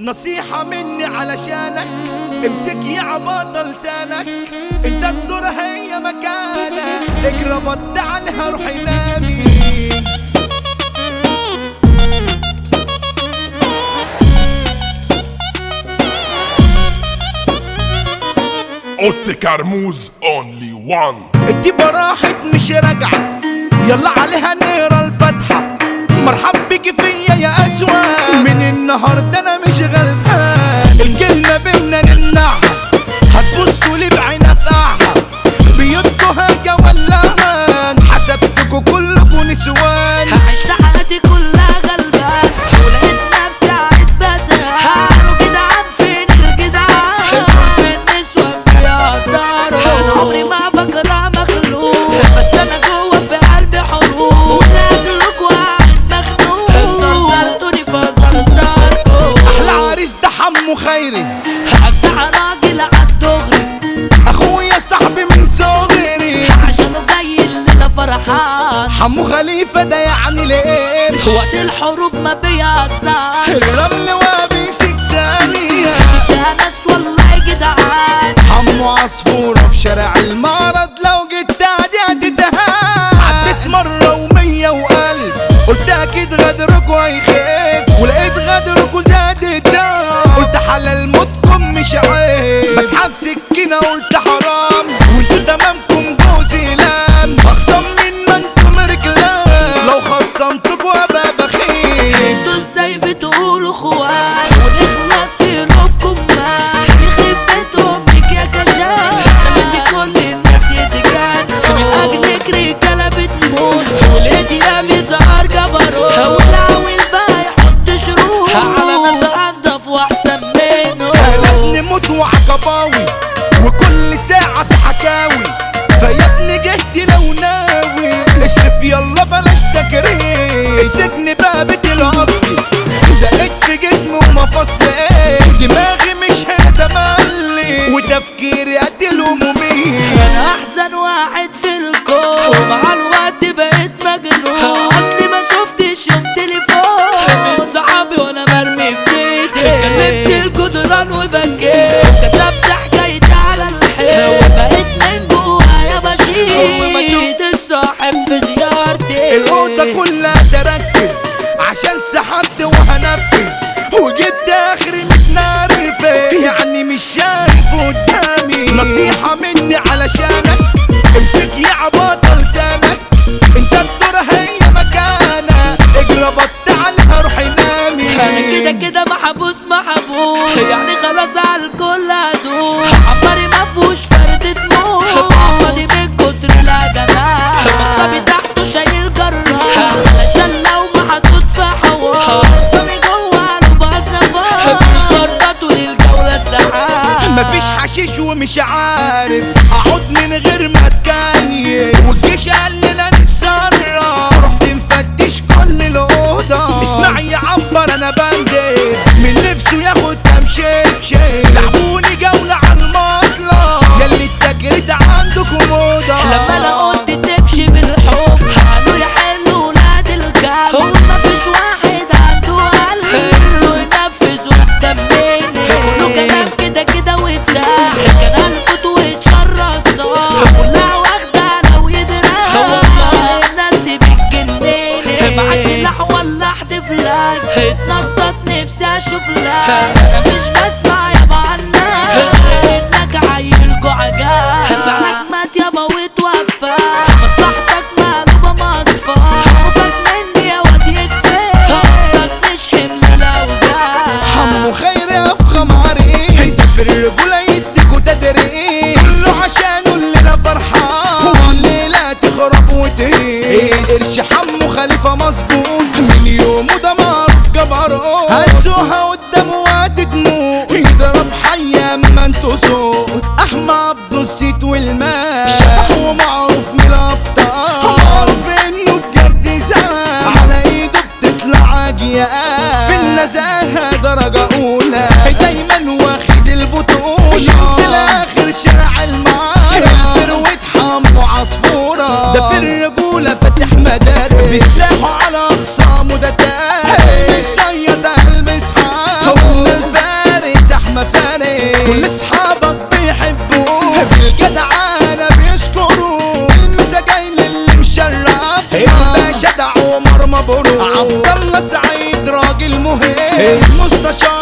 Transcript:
نصيحة مني علشانك، امسك يا عباطة لسانك، انت الدور هي مكانك، اجرى بط عنها روحي نامي. اوتي كرموز اونلي وان. الديبة راحت مش راجعة، يلا عليها نقرا الفاتحة. مرحب بيكي فيا يا أسوأ، من النهاردة أنا مش غلبان. الكلمة بينا نمنعها، هتبصوا لي بعين أفقعها. بيوتكوا هاجة ولا مان، حسبتكوا كلكوا نسوان. عشت حياتي كلها غلبان، ولقيت نفسي عيد بدان. وجدعان فين الجدعان؟ في النسوان بيقدروا. أنا عمري ما بكره مخلوق، بس أنا جوا في قلبي حروب. وناكلكوا قاعد مخنوق، زرزرتوني فزرزركوا. أحلى عريس ده حمو خيري، أجدع راجل عالدغري، أخويا صاحبي من صغري. عشانه جاي الليلة فرحان. حمو خليفة ده يعني لقرش، وقت الحروب ما بيهزرش. الرمل وابيسك تانية. ده ناس والله جدعان. حمو عصفورة في شارع المعرض، لو جيت تعدي هتتهان. عدت مرة ومية وألف، قلت أكيد غدركوا هيخف، ولقيت غدركوا زاد الدم. قلت حلال موتكم مش عيب، بسحب سكينة قلت حرام. وانتوا تمامكم جوزي لام، أخصم من ما انتم رجلان. لو خصمتكوا أبقى بخيل. انتوا ازاي بتقولوا اخوان ونخلص في قلوبكم مان؟ يخرب بيت امك يا كشاف، خليتي كل الناس يتجنوا. من اجلك رجاله بتموت، ولقيتي يا بيظهر جبروت. والعويل بقى يحط شروط على ناس انضف واحسن منه. ابني موت وعقباوي، وكل ساعة في حكاوي. فيا ابني جهدي لو ناوي، اصرف يلا بلاش تكريم. السجن بقى بيتي الاصلي، دقيت في جسمي ومفاصلي. دماغي مش هتملي، وتفكيري قتل همومي. انا احزن واحد في الكون، ومع الوقت بقيت مجنون. اصلي ما شفتش التليفون من صحابي وانا مرمي في بيتي. كلمت الجدران وبكيت، كتبت حكايتي على الحيط. وبقيت من جوايا بشيل، وما شفت الصاحب في زيارتي. الأوضة كلها تركز، عشان سحبت وهنفذ. وجبت اخري متنرفز، يعني مش شايف قدامي. نصيحة مني علشانك، امسك يا عباطة لسانك، انت الدور هي مكانك. اجرى بط عنها روحي نامي. انا كده كده محبوس يعني خلاص على الكل هدوس. عمري ما فيهوش فردة موت، فاضي من كتر الهجمات. مصطبي تحته شايل جراح، علشان لو محطوط في حوار. صامي جوه قلبه عالزفار، بيخرطوا للجولة ساعات. مفيش حشيش ومش عارف اقعد من غير ما اتكيف. والجيش قال لنا نتصرف، رحت مفتش كل الاوضه. اسمع يا عنبر انا بندب، من نفسه ياخد تمشيبشي. لعبوني جوله على المصلة، ياللي التجريد عندكم موضه. لما انا قلت تمشي بالحب، قالوا يا حلو ولاد الكلب. هو مفيش واحد عنده قلب انه ينفذ ويهتمني. كله كلام كده كده وبتاع، كان الفت ويتشرى الصاح. كلها واخده لو يدرى، والله الناس دي بتجنني. معاك سلاح ولا احدف لك، اتنطط نفسي اشوف لك. انا مش بسمع يابا عنك، غير انك عيل جعجان. فعلك مات يابا وتوفى، مصلحتك مقلوبة مصفى. خوفك مني يا واد يكفي، قصدك مش حمل الاوجاع. حمو خيري افخم عريس، هيسافر الرجولة يديكوا تدريس. كله عشانه الليلة فرحان، والليلة تخرب وتهيس. قرش حمو خليفة مظبوط، من يومه ده معروف جبروت. هتسوها قدامه وهتدموع، يضرب حي اما انتوا صوت. احمد عبد السيد والمال، شبح ومعروف من الابطال. معروف انه بجد زمان، على ايده بتطلع عجيال. في النزاهة درجة اولى، دايما واخد البطولة. شفت الاخر شارع المعارف، ثروة حمو عصفورة. ده في الرجولة فاتح مدارس، بيسلاحوا على اخصامه. ده تاريخ الصياد المسحاب، كل اصحابك بيحبوه بالجدعانة بيشكروه المساجين اللي مشرف الباشا ده عمر مبروك عبد الله سعيد راجل مهم المستشار